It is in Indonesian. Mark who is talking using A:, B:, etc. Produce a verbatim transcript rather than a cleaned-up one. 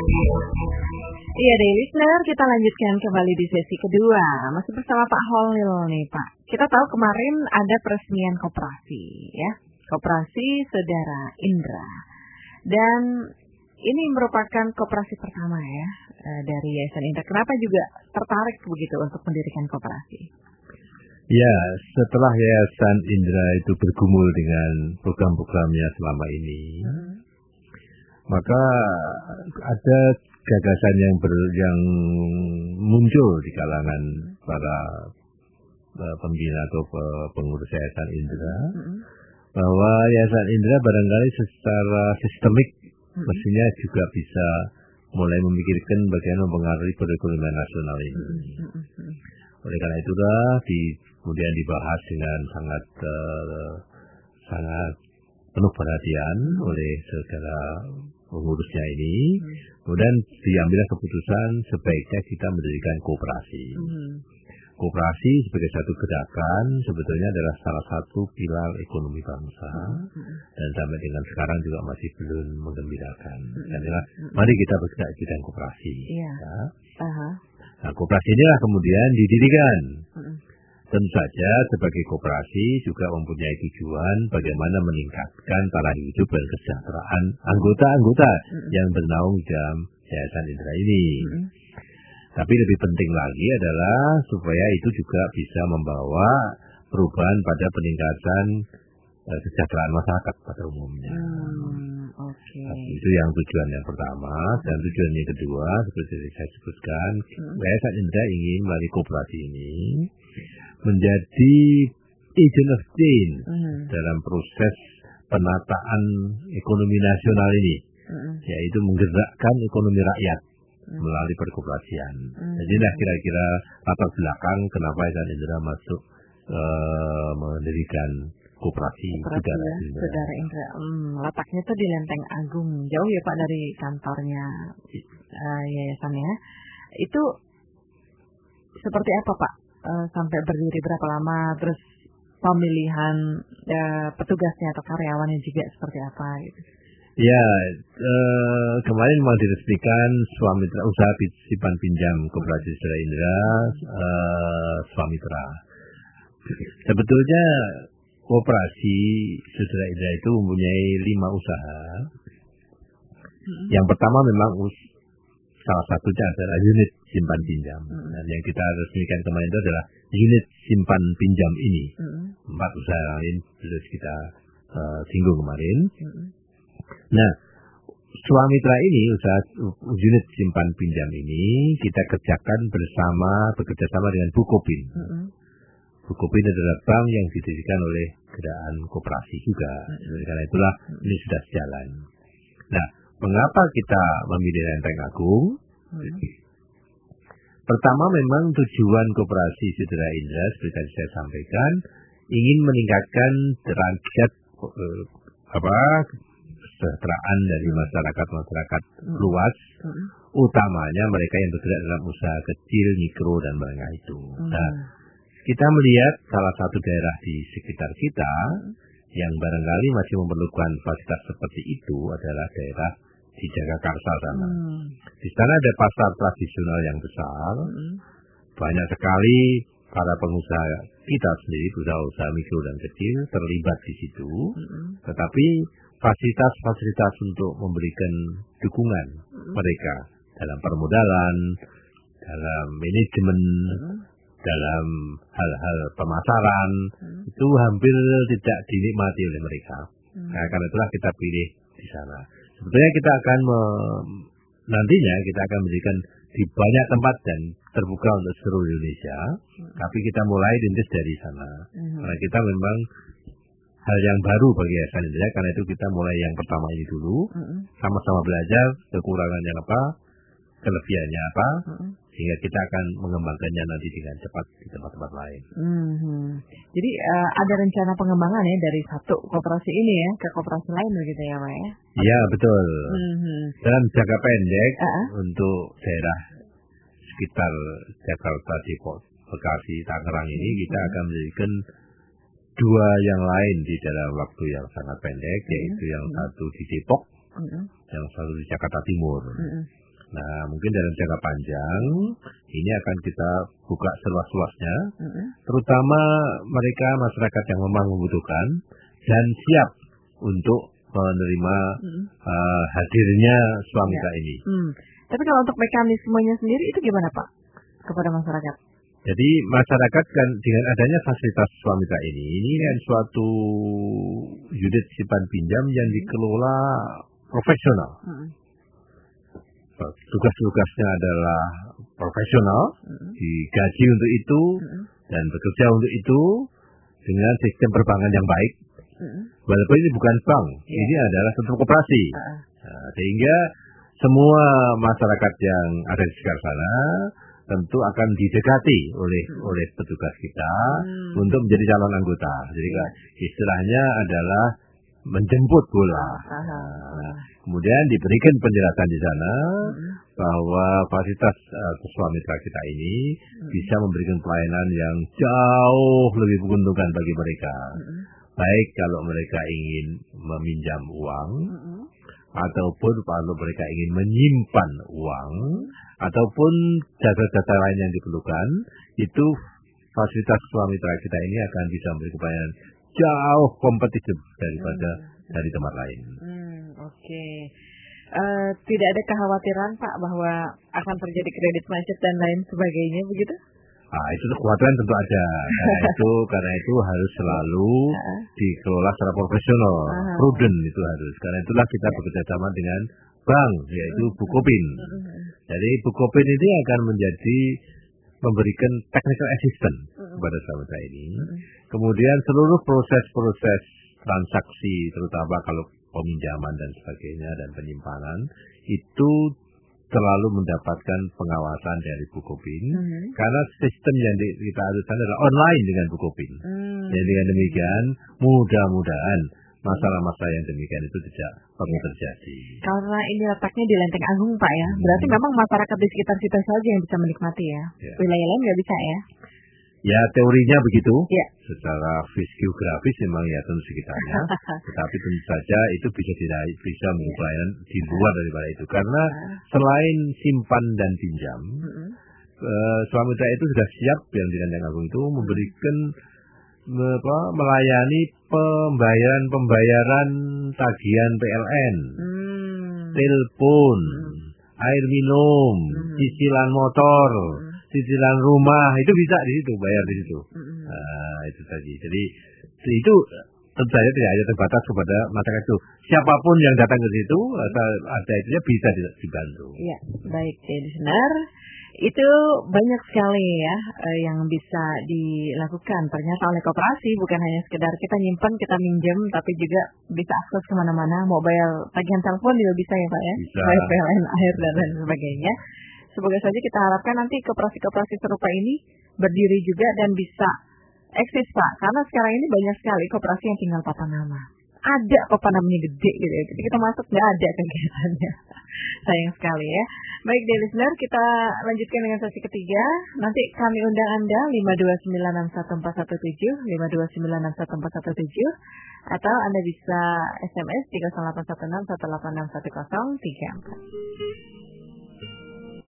A: Iya deh, listener, kita lanjutkan kembali di sesi kedua. Masih bersama Pak Holil nih, Pak. Kita tahu kemarin ada peresmian koperasi, ya, Koperasi Saudara Indra. Dan ini merupakan koperasi pertama ya dari Yayasan Indra. Kenapa juga tertarik begitu untuk mendirikan koperasi?
B: Ya, setelah Yayasan Indra itu bergumul dengan program-programnya selama ini, hmm. maka ada gagasan yang ber, yang muncul di kalangan para uh, pembina atau pengurus Yayasan Indra, hmm. bahwa Yayasan Indra barangkali secara sistemik hmm. mestinya juga bisa mulai memikirkan bagaimana mempengaruhi perekonomian nasional ini. Hmm. Oleh karena itulah di, kemudian dibahas dengan sangat uh, sangat penuh perhatian oleh segala pengurusnya ini. Hmm. Kemudian diambillah keputusan sebaiknya kita mendirikan koperasi. Hmm. Koperasi sebagai satu gerakan sebetulnya adalah salah satu pilar ekonomi bangsa, hmm. dan sampai dengan sekarang juga masih belum menggembirakan. Hmm. Karena mari kita bergerak di bidang koperasi.
A: Yeah.
B: Ya.
A: Uh-huh.
B: Nah, koperasi inilah kemudian didirikan. Hmm. Tentu saja sebagai koperasi juga mempunyai tujuan bagaimana meningkatkan taraf hidup dan kesejahteraan anggota-anggota hmm. yang bernaung dalam Yayasan Indra ini. Hmm. Tapi lebih penting lagi adalah supaya itu juga bisa membawa perubahan pada peningkatan uh, kesejahteraan masyarakat pada umumnya.
A: Hmm, okay.
B: Nah, itu yang tujuan yang pertama. Dan tujuan yang kedua, seperti saya sebutkan, hmm. Yayasan Indra ingin melalui koperasi ini menjadi agent of change hmm. dalam proses penataan ekonomi nasional ini, hmm. yaitu menggerakkan ekonomi rakyat hmm. melalui perkoperasian. Hmm. Jadi nah kira-kira latar belakang kenapa Yayasan Indra masuk uh, mendirikan koperasi Saudara
A: ya,
B: Indra.
A: Saudara Indra. Hmm, letaknya itu di Lenteng Agung, jauh ya Pak dari kantornya uh, yayasannya. Itu seperti apa Pak? Uh, sampai berdiri berapa lama? Terus pemilihan uh, petugasnya atau karyawannya juga seperti apa? Gitu.
B: Ya, uh, kemarin mau diresmikan Swamitra Usaha Simpan Pinjam Koperasi Saudara Indra, uh, Swamitra. Sebetulnya koperasi Saudara Indra itu mempunyai lima usaha. Hmm. Yang pertama memang us- salah satunya adalah unit simpan pinjam. Hmm. Dan yang kita resmikan kemarin itu adalah unit simpan pinjam ini. Hmm. Empat usaha lain sudah kita uh, singgung kemarin. Hmm. Nah, Swamitra ini, usaha unit simpan pinjam ini kita kerjakan bersama, bekerja sama dengan Bukopin. Hmm. Bukopin adalah bank yang didirikan oleh gerakan koperasi juga. Hmm. Karena itulah hmm. ini sudah sejalan. Nah, mengapa kita memilih Lenteng Agung? Hmm. Pertama memang tujuan koperasi Saudara Indra seperti tadi saya sampaikan ingin meningkatkan derajat eh, apa kesejahteraan dari masyarakat-masyarakat hmm. luas, hmm. utamanya mereka yang bergerak dalam usaha kecil, mikro dan menengah itu. Hmm. Nah, kita melihat salah satu daerah di sekitar kita yang barangkali masih memerlukan fasilitas seperti itu adalah daerah di Jagakarsa sana. Hmm. Di sana ada pasar tradisional yang besar, hmm. banyak sekali para pengusaha kita sendiri, usaha-usaha mikro dan kecil terlibat di situ. Hmm. Tetapi fasilitas-fasilitas untuk memberikan dukungan hmm. mereka dalam permodalan, dalam manajemen, hmm. dalam hal-hal pemasaran hmm. itu hampir tidak dinikmati oleh mereka. Hmm. Nah, karena itulah kita pilih di sana. Sebetulnya kita akan me, nantinya kita akan memberikan di banyak tempat dan terbuka untuk seluruh Indonesia. Hmm. Tapi kita mulai rintis dari sana. Hmm. Karena kita memang hal yang baru bagi Yayasan Indra, karena itu kita mulai yang pertama ini dulu. Hmm. Sama-sama belajar kekurangannya apa, kelebihannya apa. Hmm. Sehingga kita akan mengembangkannya nanti dengan cepat di tempat-tempat lain.
A: Hmm. Jadi uh, ada rencana pengembangan ya dari satu koperasi ini ya ke koperasi lain begitu ya Pak ya?
B: Iya betul.
A: Hmm.
B: Dalam jangka pendek
A: uh-huh. untuk
B: daerah sekitar Jakarta, Depok, Bekasi, Tangerang ini hmm. kita akan mendirikan dua yang lain di dalam waktu yang sangat pendek, hmm. yaitu yang hmm. satu di Depok, hmm. yang satu di Jakarta Timur. Hmm. Nah, mungkin dalam jangka panjang ini akan kita buka seluas-luasnya, mm-hmm. terutama mereka masyarakat yang memang membutuhkan dan siap untuk menerima mm-hmm. uh, hadirnya swamitra ya. ini.
A: Hmm. Tapi kalau untuk mekanismenya sendiri itu gimana Pak kepada masyarakat?
B: Jadi masyarakat kan dengan adanya fasilitas swamitra ini, ini kan suatu unit simpan pinjam yang dikelola profesional. Hmm. Tugas-tugasnya adalah profesional, hmm. digaji untuk itu hmm. dan bekerja untuk itu dengan sistem perbankan yang baik. Hmm. Walaupun ini bukan bank, yeah. ini adalah satu koperasi. Uh. Nah, sehingga semua masyarakat yang ada di sekitar sana tentu akan didekati oleh hmm. oleh petugas kita hmm. untuk menjadi calon anggota. Jadi yeah. istilahnya adalah menjemput bola. Nah, kemudian diberikan penjelasan di sana hmm. bahwa fasilitas uh, swamitra kita ini hmm. bisa memberikan pelayanan yang jauh lebih menguntungkan bagi mereka. Hmm. Baik kalau mereka ingin meminjam uang, hmm. ataupun kalau mereka ingin menyimpan uang, ataupun jasa-jasa lain yang diperlukan, itu fasilitas swamitra kita ini akan bisa memberikan pelayanan jauh kompetitif daripada hmm. dari tempat lain.
A: Hmm, Oke, okay. uh, tidak ada kekhawatiran Pak bahwa akan terjadi kredit macet dan lain sebagainya begitu?
B: Ah, itu kekhawatiran tentu ada. Karena itu karena itu harus selalu dikelola secara profesional, uh-huh. prudent itu harus. Karena itulah kita bekerja sama dengan bank, yaitu Bukopin. Uh-huh. Jadi Bukopin ini akan menjadi memberikan technical assistance uh-huh. kepada swamitra ini. Uh-huh. Kemudian seluruh proses-proses transaksi, terutama kalau peminjaman dan sebagainya dan penyimpanan itu selalu mendapatkan pengawasan dari Bukopin, mm-hmm. karena sistem yang di, kita adukan adalah online dengan Bukopin. Mm-hmm. Jadi dengan demikian mudah-mudahan masalah-masalah yang demikian itu tidak pernah terjadi.
A: Karena ini letaknya di Lenteng Agung Pak ya, hmm. berarti memang masyarakat di sekitar situ saja yang bisa menikmati ya, ya. Wilayah lain nggak bisa ya?
B: Ya teorinya begitu,
A: ya.
B: Secara fisikografis memang ya tentu sekitarnya, tetapi tentu saja itu bisa tidak bisa melayan di luar daripada itu, karena selain simpan dan pinjam, uh-huh. uh, swamitra itu sudah siap yang di Lenteng Agung itu memberikan apa, melayani pembayaran-pembayaran tagihan P L N, hmm. telepon, hmm. air minum, hmm. cicilan motor. Hmm. Cicilan rumah itu bisa di situ, bayar di situ. Mm-hmm. Nah, itu tadi. Jadi itu tentu saja tidak hanya terbatas kepada masyarakat itu. Siapapun yang datang ke situ, asal ada itu bisa dibantu.
A: Iya, baik, jadi benar. Itu banyak sekali ya eh, yang bisa dilakukan ternyata oleh koperasi, bukan hanya sekedar kita nyimpan, kita minjem, tapi juga bisa akses kemana-mana, mobile, tagihan telepon juga bisa ya Pak ya, bayar P L N, air dan lain sebagainya. Semoga saja kita harapkan nanti koperasi-koperasi serupa ini berdiri juga dan bisa eksis Pak. Karena sekarang ini banyak sekali koperasi yang tinggal papan nama. Ada kok papan namanya gede gitu ya. Jadi kita masuk nggak ada kegiatannya. Sayang sekali ya. Baik dear listener, kita lanjutkan dengan sesi ketiga. Nanti kami undang Anda lima dua sembilan enam satu empat satu tujuh, lima dua sembilan enam satu empat satu tujuh. Atau Anda bisa S M S tiga nol delapan satu enam satu delapan enam satu nol tiga empat.